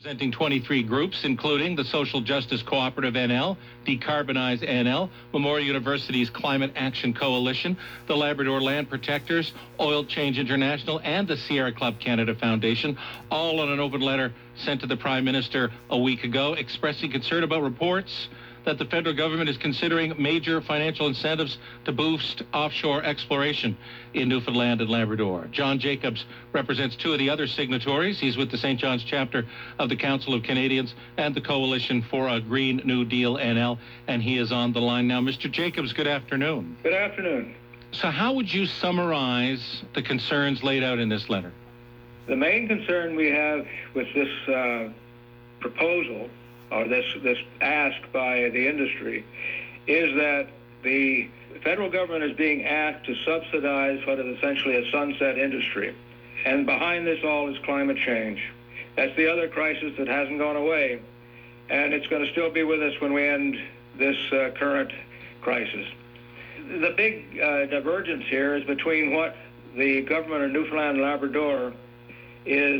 Representing 23 groups, including the Social Justice Cooperative NL, Decarbonize NL, Memorial University's Climate Action Coalition, the Labrador Land Protectors, Oil Change International, and the Sierra Club Canada Foundation, all on an open letter sent to the Prime Minister a week ago, expressing concern about reports that the federal government is considering major financial incentives to boost offshore exploration in Newfoundland and Labrador. John Jacobs represents two of the other signatories. He's with the St. John's chapter of the Council of Canadians and the Coalition for a Green New Deal NL, and he is on the line now. Mr. Jacobs, good afternoon. Good afternoon. So how would you summarize the concerns laid out in this letter? The main concern we have with this proposal, or this ask by the industry, is that the federal government is being asked to subsidize what is essentially a sunset industry. And behind this all is climate change. That's the other crisis that hasn't gone away, and it's going to still be with us when we end this current crisis. The big divergence here is between what the government of Newfoundland and Labrador is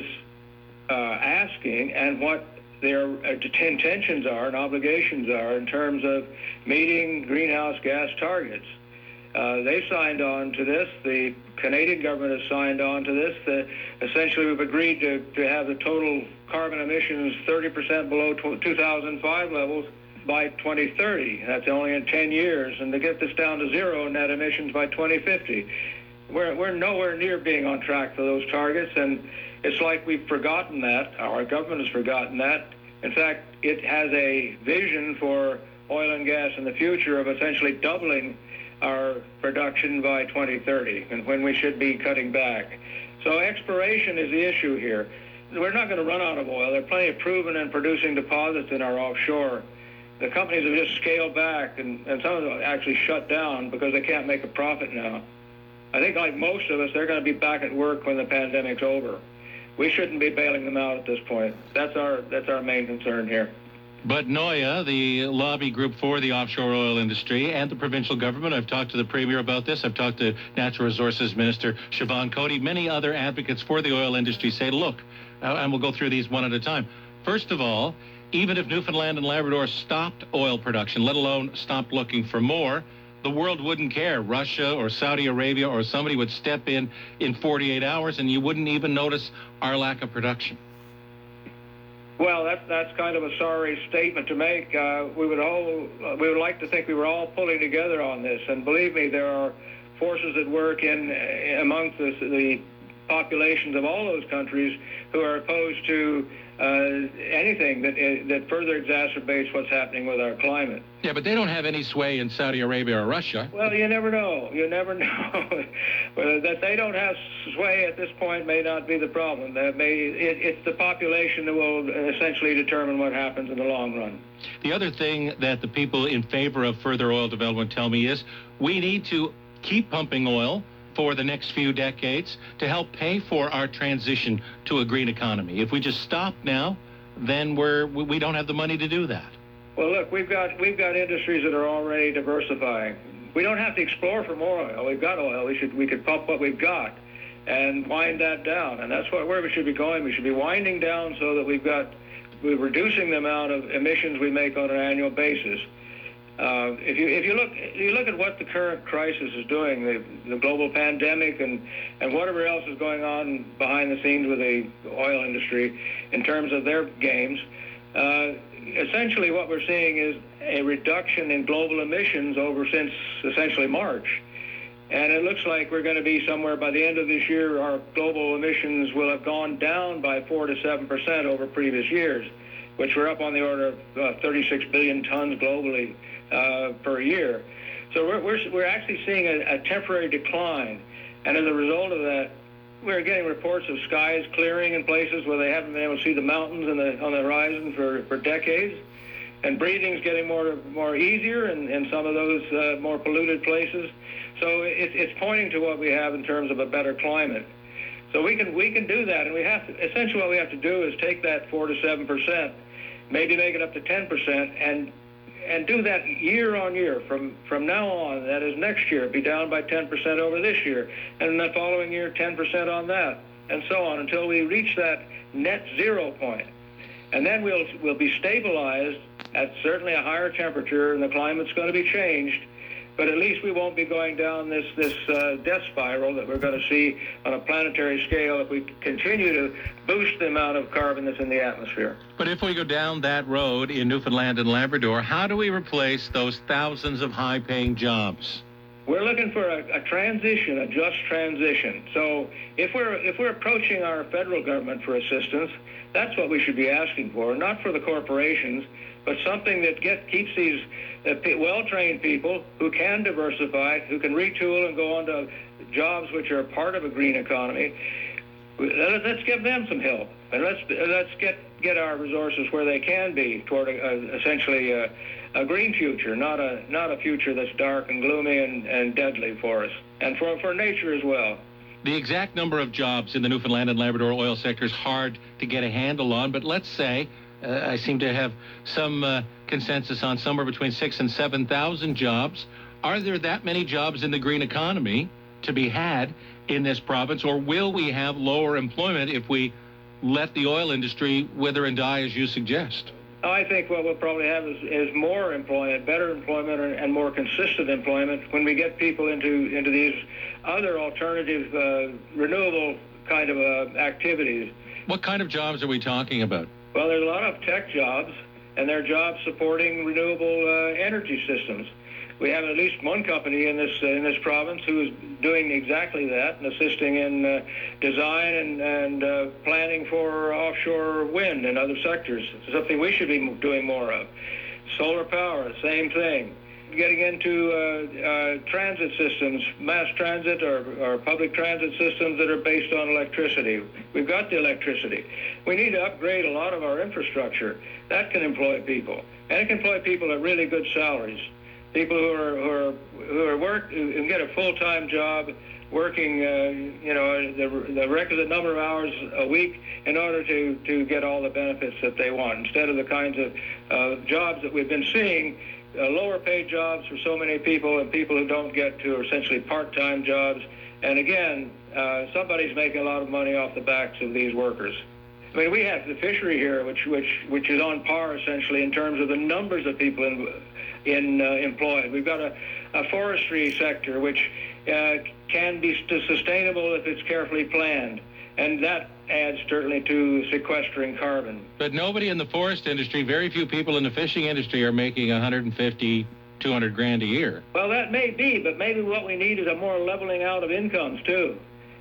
asking and what their intentions are and obligations are in terms of meeting greenhouse gas targets. They've signed on to this. The Canadian government has signed on to this. Essentially, we've agreed to have the total carbon emissions 30% below 2005 levels by 2030. That's only in 10 years. And to get this down to zero net emissions by 2050. We're nowhere near being on track for those targets, and it's like we've forgotten that. Our government has forgotten that. In fact, it has a vision for oil and gas in the future of essentially doubling our production by 2030, and when we should be cutting back. So exploration is the issue here. We're not going to run out of oil. There are plenty of proven and producing deposits in our offshore. The companies have just scaled back, and some of them actually shut down because they can't make a profit now. I think, like most of us, they're going to be back at work when the pandemic's over. We shouldn't be bailing them out at this point. That's our main concern here. But NOIA, the lobby group for the offshore oil industry, and the provincial government, I've talked to the Premier about this, I've talked to Natural Resources Minister Siobhan Coady, many other advocates for the oil industry say, look, and we'll go through these one at a time. First of all, even if Newfoundland and Labrador stopped oil production, let alone stopped looking for more, the world wouldn't care. Russia or Saudi Arabia or somebody would step in 48 hours and you wouldn't even notice our lack of production. Well, that's kind of a sorry statement to make. We would like to think we were all pulling together on this, and believe me, there are forces at work amongst the populations of all those countries who are opposed to anything that further exacerbates what's happening with our climate. Yeah, but they don't have any sway in Saudi Arabia or Russia. Well, you never know. You never know. That they don't have sway at this point may not be the problem. It's the population that will essentially determine what happens in the long run. The other thing that the people in favor of further oil development tell me is we need to keep pumping oil for the next few decades to help pay for our transition to a green economy. If we just stop now, then we don't have the money to do that. Well, look, we've got industries that are already diversifying. We don't have to explore for more oil. We've got oil. We could pump what we've got and wind that down, and that's where we should be going. We should be winding down so that we're reducing the amount of emissions we make on an annual basis. If you look at what the current crisis is doing, the global pandemic and whatever else is going on behind the scenes with the oil industry in terms of their games, essentially what we're seeing is a reduction in global emissions since essentially March. And it looks like we're going to be somewhere by the end of this year, our global emissions will have gone down by 4 to 7% over previous years, which were up on the order of 36 billion tons globally per year. So we're actually seeing a temporary decline, and as a result of that, we're getting reports of skies clearing in places where they haven't been able to see the mountains on the horizon for decades, and breathing's getting more easier in some of those more polluted places. So it's pointing to what we have in terms of a better climate. So we can do that, and we have to. Essentially, what we have to do is take that 4 to 7%, maybe make it up to 10%, and do that year on year from now on. That is next year, be down by 10% over this year, and the following year 10% on that, and so on until we reach that net zero point. And then we'll be stabilized at certainly a higher temperature, and the climate's going to be changed. But at least we won't be going down this death spiral that we're going to see on a planetary scale if we continue to boost the amount of carbon that's in the atmosphere. But if we go down that road in Newfoundland and Labrador, how do we replace those thousands of high-paying jobs? We're looking for a transition, a just transition. So if we're approaching our federal government for assistance, that's what we should be asking for, not for the corporations, but something that keeps these well-trained people who can diversify, who can retool and go on to jobs which are part of a green economy. Let's give them some help, and let's get our resources where they can be toward essentially a green future, not a future that's dark and gloomy and deadly for us, and for nature as well. The exact number of jobs in the Newfoundland and Labrador oil sector is hard to get a handle on, but let's say I seem to have some consensus on somewhere between 6,000 and 7,000 jobs. Are there that many jobs in the green economy to be had in this province, or will we have lower employment if we let the oil industry wither and die, as you suggest? I think what we'll probably have is more employment, better employment, and more consistent employment when we get people into these other alternative, renewable kind of activities. What kind of jobs are we talking about? Well, there's a lot of tech jobs, and they're jobs supporting renewable energy systems. We have at least one company in this province who is doing exactly that and assisting in design and planning for offshore wind and other sectors. It's something we should be doing more of. Solar power, same thing. Getting into transit systems, mass transit or public transit systems that are based on electricity. We've got the electricity. We need to upgrade a lot of our infrastructure. That can employ people, and it can employ people at really good salaries. People who get a full-time job, working the requisite number of hours a week in order to get all the benefits that they want, instead of the kinds of jobs that we've been seeing, lower paid jobs for so many people, and people who don't get to essentially part-time jobs. And again, somebody's making a lot of money off the backs of these workers. I mean, we have the fishery here, which is on par essentially in terms of the numbers of people employed. We've got a forestry sector which can be sustainable if it's carefully planned, and that adds certainly to sequestering carbon. But nobody in the forest industry, very few people in the fishing industry are making 150, 200 grand a year. Well, that may be, but maybe what we need is a more leveling out of incomes too.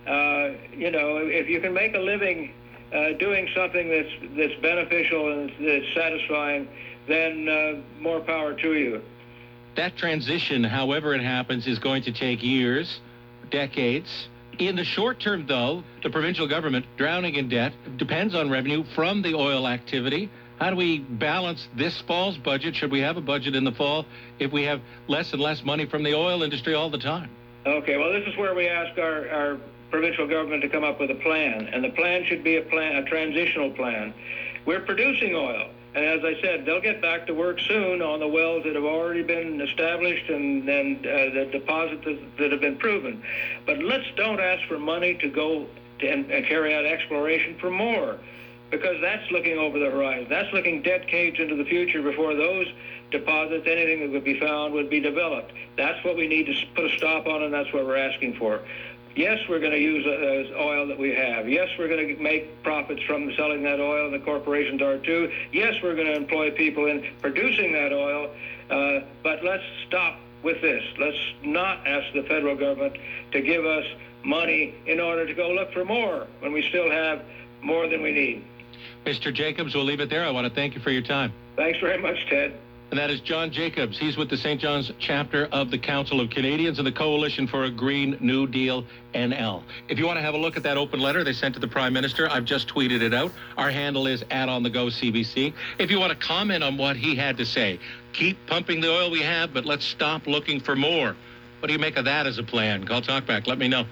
If you can make a living doing something that's beneficial and that's satisfying, then more power to you. That transition, however it happens, is going to take years, decades. In the short term, though, the provincial government, drowning in debt, depends on revenue from the oil activity. How do we balance this fall's budget? Should we have a budget in the fall if we have less and less money from the oil industry all the time? Okay, well, this is where we ask our provincial government to come up with a plan, and the plan should be a transitional plan. We're producing oil, and as I said, they'll get back to work soon on the wells that have already been established and the deposits that have been proven. But let's don't ask for money to go and carry out exploration for more, because that's looking over the horizon. That's looking decades into the future before those deposits, anything that would be found, would be developed. That's what we need to put a stop on, and that's what we're asking for. Yes, we're going to use oil that we have. Yes, we're going to make profits from selling that oil, and the corporations are too. Yes, we're going to employ people in producing that oil, but let's stop with this. Let's not ask the federal government to give us money in order to go look for more when we still have more than we need. Mr. Jacobs, we'll leave it there. I want to thank you for your time. Thanks very much, Ted. And that is John Jacobs. He's with the St. John's chapter of the Council of Canadians and the Coalition for a Green New Deal NL. If you want to have a look at that open letter they sent to the Prime Minister, I've just tweeted it out. Our handle is @OnTheGoCBC. If you want to comment on what he had to say, keep pumping the oil we have, but let's stop looking for more. What do you make of that as a plan? Call Talkback. Let me know.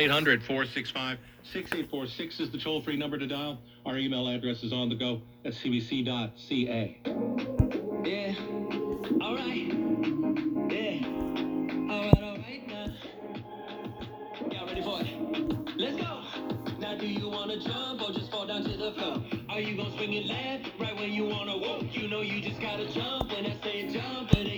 1-800-465-6846 is the toll-free number to dial. Our email address is onthego@cbc.ca. Yeah, all right. Yeah, all right now. Y'all ready for it? Let's go. Now do you want to jump or just fall down to the floor? Are you going to swing it left, right? when you wanna walk, you know you just gotta jump. When I say jump, and